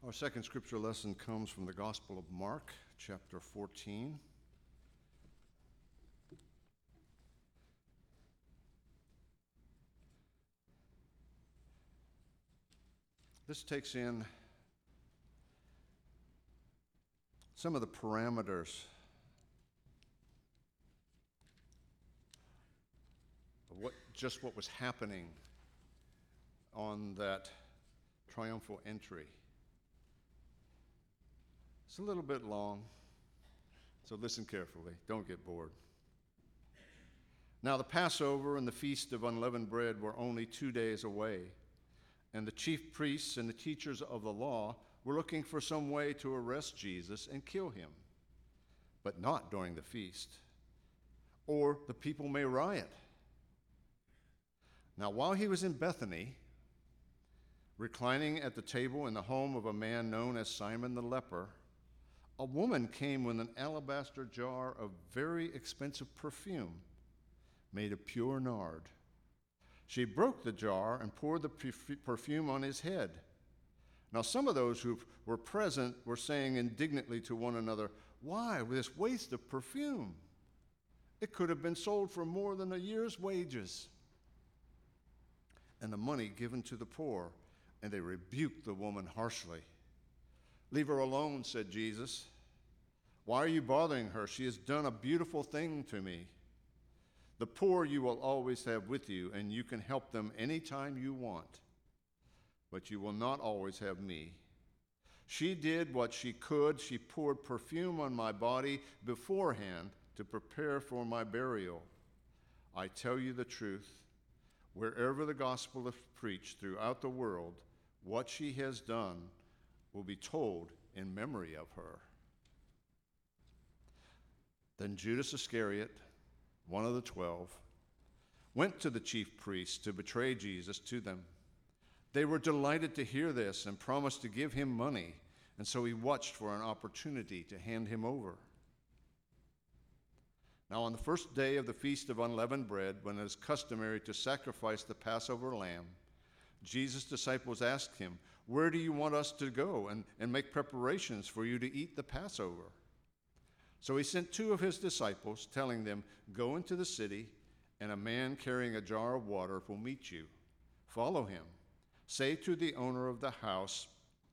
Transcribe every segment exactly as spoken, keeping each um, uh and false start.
Our second scripture lesson comes from the Gospel of Mark, chapter fourteen. This takes in some of the parameters of what just what was happening on that triumphal entry. It's a little bit long, so listen carefully. Don't get bored. Now the Passover and the Feast of Unleavened Bread were only two days away, and the chief priests and the teachers of the law were looking for some way to arrest Jesus and kill him, but not during the feast, or the people may riot. Now while he was in Bethany, reclining at the table in the home of a man known as Simon the leper, a woman came with an alabaster jar of very expensive perfume made of pure nard. She broke the jar and poured the perfume on his head. Now some of those who were present were saying indignantly to one another, "Why this waste of perfume? It could have been sold for more than a year's wages and the money given to the poor." And they rebuked the woman harshly. "Leave her alone," said Jesus. "Why are you bothering her? She has done a beautiful thing to me. The poor you will always have with you, and you can help them anytime you want. But you will not always have me. She did what she could. She poured perfume on my body beforehand to prepare for my burial. I tell you the truth, wherever the gospel is preached throughout the world, what she has done will be told in memory of her." Then Judas Iscariot, one of the twelve, went to the chief priests to betray Jesus to them. They were delighted to hear this and promised to give him money, and so he watched for an opportunity to hand him over. Now on the first day of the Feast of Unleavened Bread, when it is customary to sacrifice the Passover lamb, Jesus' disciples asked him, "Where do you want us to go and, and make preparations for you to eat the Passover?" So he sent two of his disciples, telling them, "Go into the city, and a man carrying a jar of water will meet you. Follow him. Say to the owner of the house,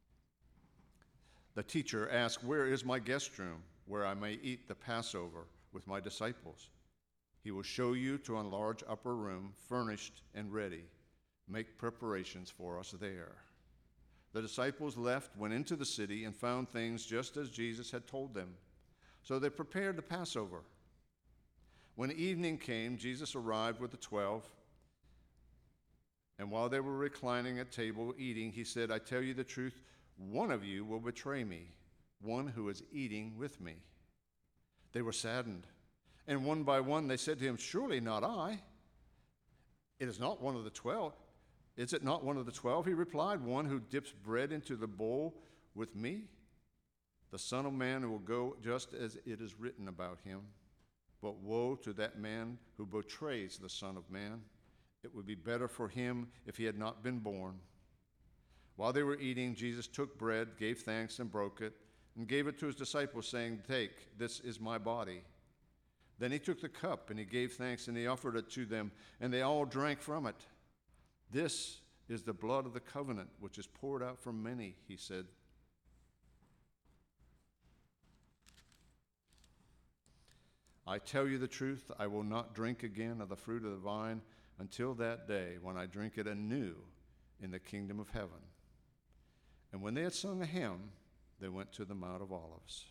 'The teacher asks, where is my guest room, where I may eat the Passover with my disciples?' He will show you to a large upper room, furnished and ready. Make preparations for us there." The disciples left, went into the city, and found things just as Jesus had told them. So they prepared the Passover. When evening came, Jesus arrived with the twelve, and while they were reclining at table eating, he said, "I tell you the truth, one of you will betray me, one who is eating with me." They were saddened, and one by one they said to him, "Surely not I." "It is not one of the twelve. Is it not one of the twelve?" He replied, "One who dips bread into the bowl with me? The Son of Man will go just as it is written about him. But woe to that man who betrays the Son of Man. It would be better for him if he had not been born." While they were eating, Jesus took bread, gave thanks, and broke it, and gave it to his disciples, saying, "Take, this is my body." Then he took the cup, and he gave thanks, and he offered it to them, and they all drank from it. "This is the blood of the covenant, which is poured out for many," he said. "I tell you the truth, I will not drink again of the fruit of the vine until that day when I drink it anew in the kingdom of heaven." And when they had sung a hymn, they went to the Mount of Olives.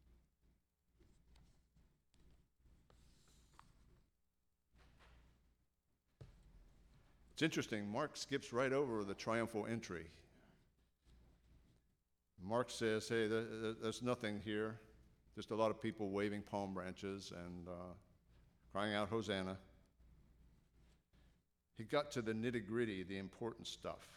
It's interesting, Mark skips right over the triumphal entry. Mark says, hey, there's nothing here. Just a lot of people waving palm branches and uh, crying out, "Hosanna." He got to the nitty-gritty, the important stuff.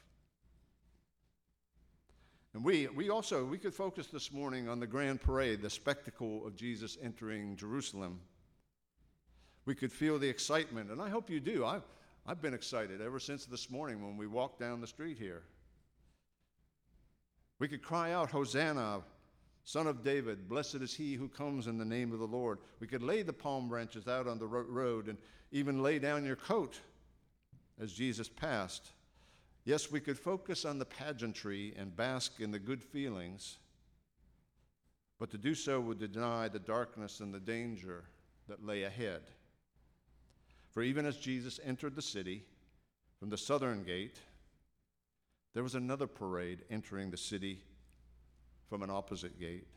And we, we also, we could focus this morning on the grand parade, the spectacle of Jesus entering Jerusalem. We could feel the excitement, and I hope you do. I've, I've been excited ever since this morning when we walked down the street here. We could cry out, Hosanna, Son of David, blessed is he who comes in the name of the Lord. We could lay the palm branches out on the road and even lay down your coat as Jesus passed. Yes, we could focus on the pageantry and bask in the good feelings, but to do so would deny the darkness and the danger that lay ahead. For even as Jesus entered the city from the southern gate, there was another parade entering the city from an opposite gate.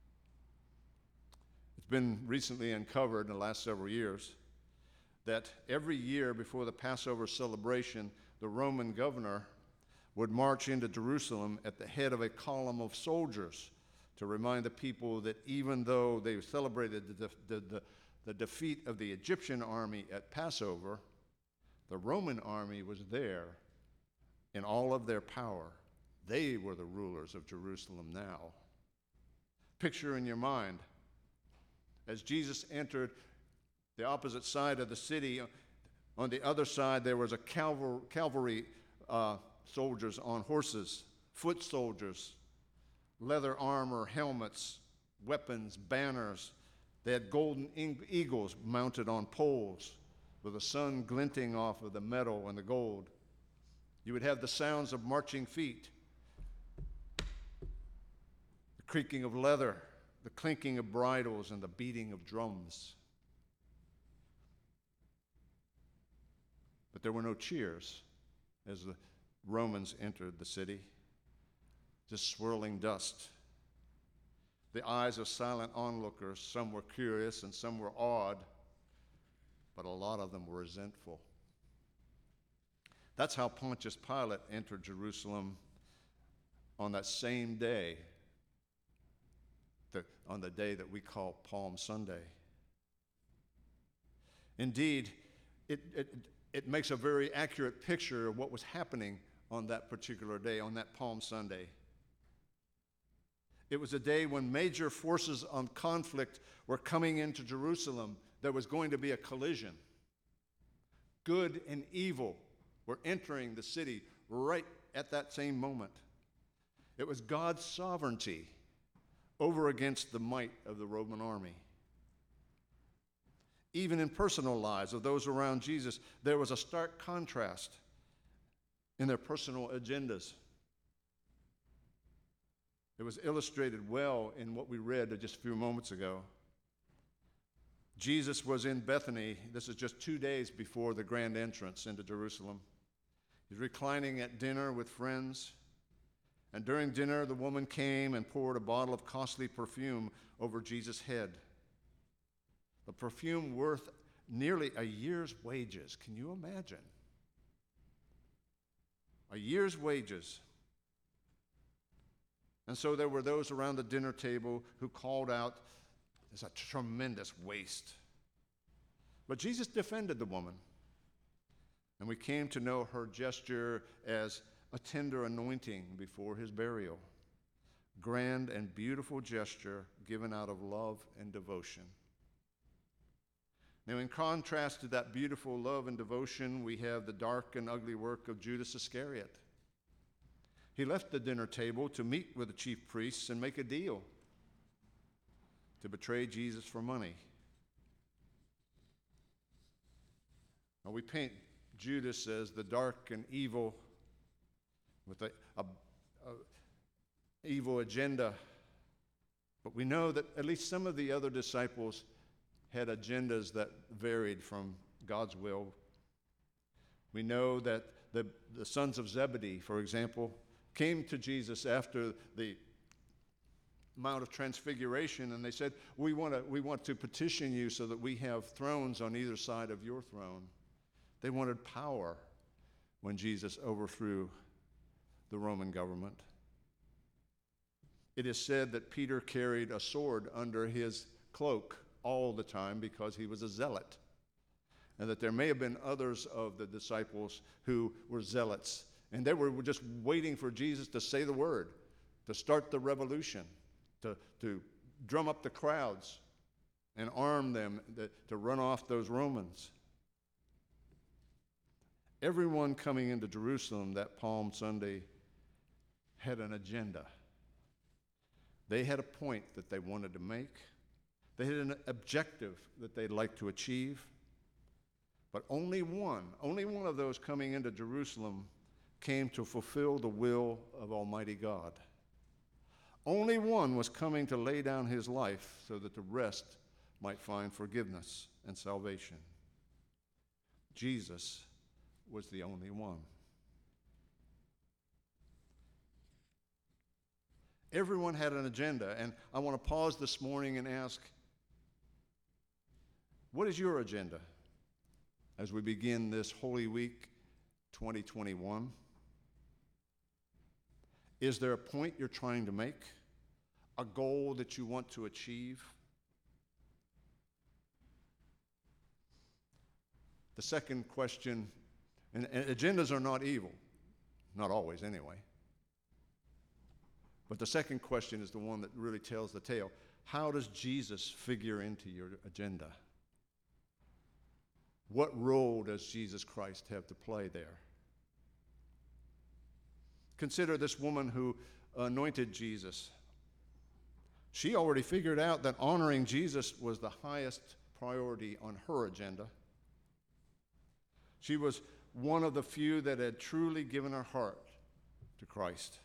It's been recently uncovered in the last several years that every year before the Passover celebration, the Roman governor would march into Jerusalem at the head of a column of soldiers to remind the people that even though they celebrated the, the, the, the defeat of the Egyptian army at Passover, the Roman army was there in all of their power. They were the rulers of Jerusalem now. Picture in your mind, as Jesus entered the opposite side of the city, on the other side there was a cavalry, cavalry uh, soldiers on horses, foot soldiers, leather armor, helmets, weapons, banners. They had golden eagles mounted on poles with the sun glinting off of the metal and the gold. You would have the sounds of marching feet, the creaking of leather, the clinking of bridles, and the beating of drums. But there were no cheers as the Romans entered the city, just swirling dust. The eyes of silent onlookers, some were curious and some were awed, but a lot of them were resentful. That's how Pontius Pilate entered Jerusalem on that same day, the, on the day that we call Palm Sunday. Indeed, it, it, it makes a very accurate picture of what was happening on that particular day, on that Palm Sunday. It was a day when major forces on conflict were coming into Jerusalem. There was going to be a collision. Good and evil were entering the city right at that same moment. It was God's sovereignty over against the might of the Roman army. Even in personal lives of those around Jesus, there was a stark contrast in their personal agendas. It was illustrated well in what we read just a few moments ago. Jesus was in Bethany. This is just two days before the grand entrance into Jerusalem. He's reclining at dinner with friends. And during dinner, the woman came and poured a bottle of costly perfume over Jesus' head. The perfume worth nearly a year's wages. Can you imagine? A year's wages. And so there were those around the dinner table who called out, "It's a tremendous waste." But Jesus defended the woman. And we came to know her gesture as a tender anointing before his burial. Grand and beautiful gesture given out of love and devotion. Now, in contrast to that beautiful love and devotion, we have the dark and ugly work of Judas Iscariot. He left the dinner table to meet with the chief priests and make a deal to betray Jesus for money. Now, we paint Judas as the dark and evil with a, a, a evil agenda, but we know that at least some of the other disciples had agendas that varied from God's will. We know that the, the sons of Zebedee, for example, came to Jesus after the Mount of Transfiguration, and they said, we want to we want to petition you so that we have thrones on either side of your throne. They wanted power when Jesus overthrew the Roman government. It is said that Peter carried a sword under his cloak all the time because he was a zealot, and that there may have been others of the disciples who were zealots, and they were just waiting for Jesus to say the word, to start the revolution, to, to drum up the crowds and arm them to run off those Romans. Everyone coming into Jerusalem that Palm Sunday had an agenda. They had a point that they wanted to make. They had an objective that they'd like to achieve. But only one, only one of those coming into Jerusalem came to fulfill the will of Almighty God. Only one was coming to lay down his life so that the rest might find forgiveness and salvation. Jesus was the only one. Everyone had an agenda, and I want to pause this morning and ask, what is your agenda as we begin this Holy Week twenty twenty-one? Is there a point you're trying to make? A goal that you want to achieve? The second question, and, and agendas are not evil, not always anyway. But the second question is the one that really tells the tale. How does Jesus figure into your agenda? What role does Jesus Christ have to play there? Consider this woman who anointed Jesus. She already figured out that honoring Jesus was the highest priority on her agenda. She was one of the few that had truly given her heart to Christ.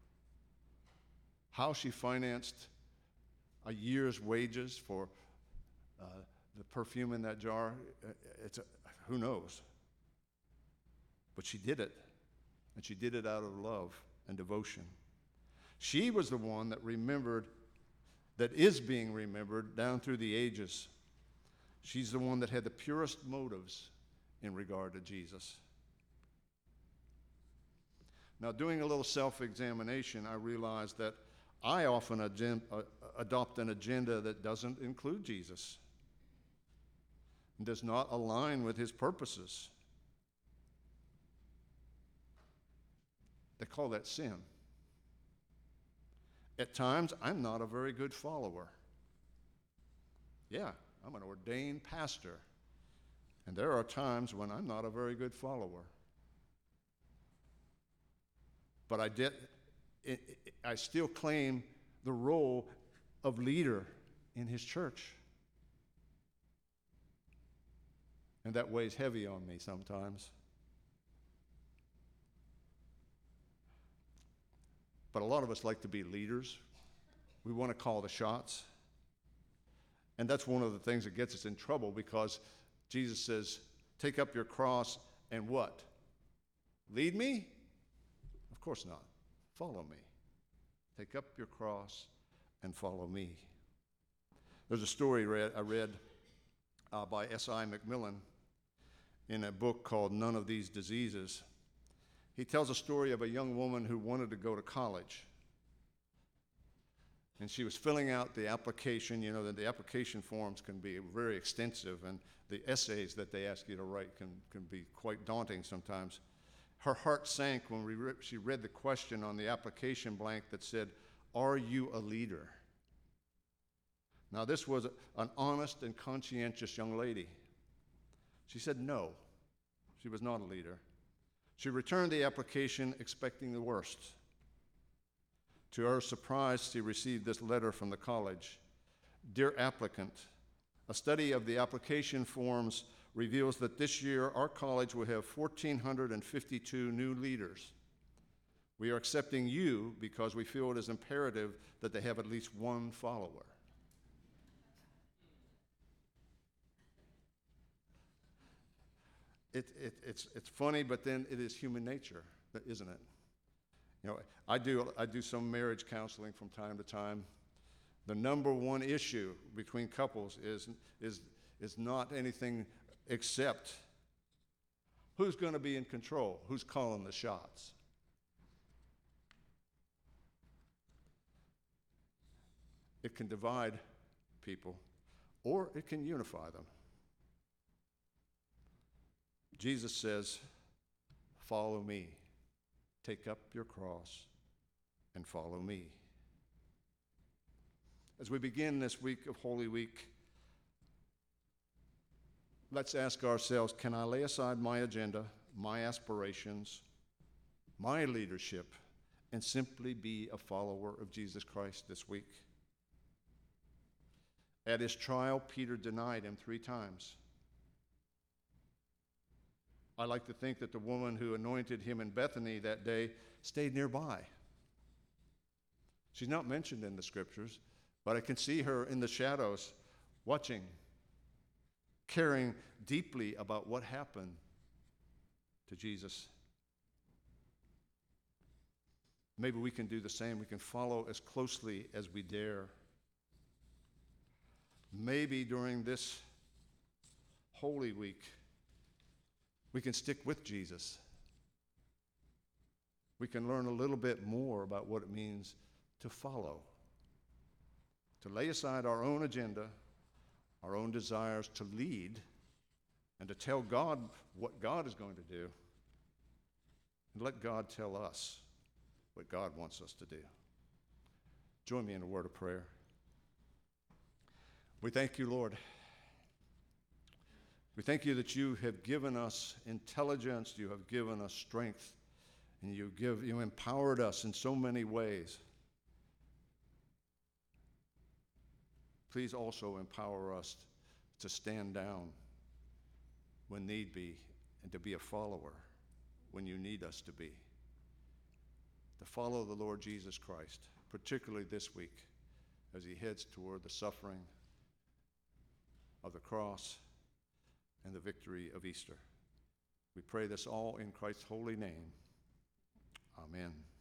How she financed a year's wages for uh, the perfume in that jar, it's a, who knows? But she did it, and she did it out of love and devotion. She was the one that remembered, that is being remembered down through the ages. She's the one that had the purest motives in regard to Jesus. Now, doing a little self-examination, I realized that I often agen- uh, adopt an agenda that doesn't include Jesus and does not align with his purposes. They call that sin. At times, I'm not a very good follower. Yeah, I'm an ordained pastor, and there are times when I'm not a very good follower. But I did. It, it, I still claim the role of leader in his church. And that weighs heavy on me sometimes. But a lot of us like to be leaders. We want to call the shots. And that's one of the things that gets us in trouble, because Jesus says, take up your cross and what? Lead me? Of course not. Follow me. Take up your cross and follow me. There's a story read, I read uh, by S I McMillan in a book called None of These Diseases. He tells a story of a young woman who wanted to go to college. And she was filling out the application. You know, that the application forms can be very extensive, and the essays that they ask you to write can, can be quite daunting sometimes. Her heart sank when we re- she read the question on the application blank that said, "Are you a leader?" Now, this was a, an honest and conscientious young lady. She said no, she was not a leader. She returned the application expecting the worst. To her surprise, she received this letter from the college. Dear applicant, a study of the application forms reveals that this year our college will have one thousand four hundred fifty-two new leaders. We are accepting you because we feel it is imperative that they have at least one follower. It, it, it's, it's funny, but then it is human nature, isn't it? You know, I do, I do some marriage counseling from time to time. The number one issue between couples is, is, is not anything except who's going to be in control, who's calling the shots. It can divide people, or it can unify them. Jesus says, follow me. Take up your cross and follow me. As we begin this week of Holy Week, let's ask ourselves, can I lay aside my agenda, my aspirations, my leadership, and simply be a follower of Jesus Christ this week? At his trial, Peter denied him three times. I like to think that the woman who anointed him in Bethany that day stayed nearby. She's not mentioned in the scriptures, but I can see her in the shadows, watching, caring deeply about what happened to Jesus. Maybe we can do the same. We can follow as closely as we dare. Maybe during this Holy Week, we can stick with Jesus. We can learn a little bit more about what it means to follow, to lay aside our own agenda, our own desires, to lead, and to tell God what God is going to do, and let God tell us what God wants us to do. Join me in a word of prayer. We thank you, Lord. We thank you that you have given us intelligence, you have given us strength, and you give you empowered us in so many ways. Please also empower us to stand down when need be, and to be a follower when you need us to be. To follow the Lord Jesus Christ, particularly this week, as he heads toward the suffering of the cross and the victory of Easter. We pray this all in Christ's holy name. Amen.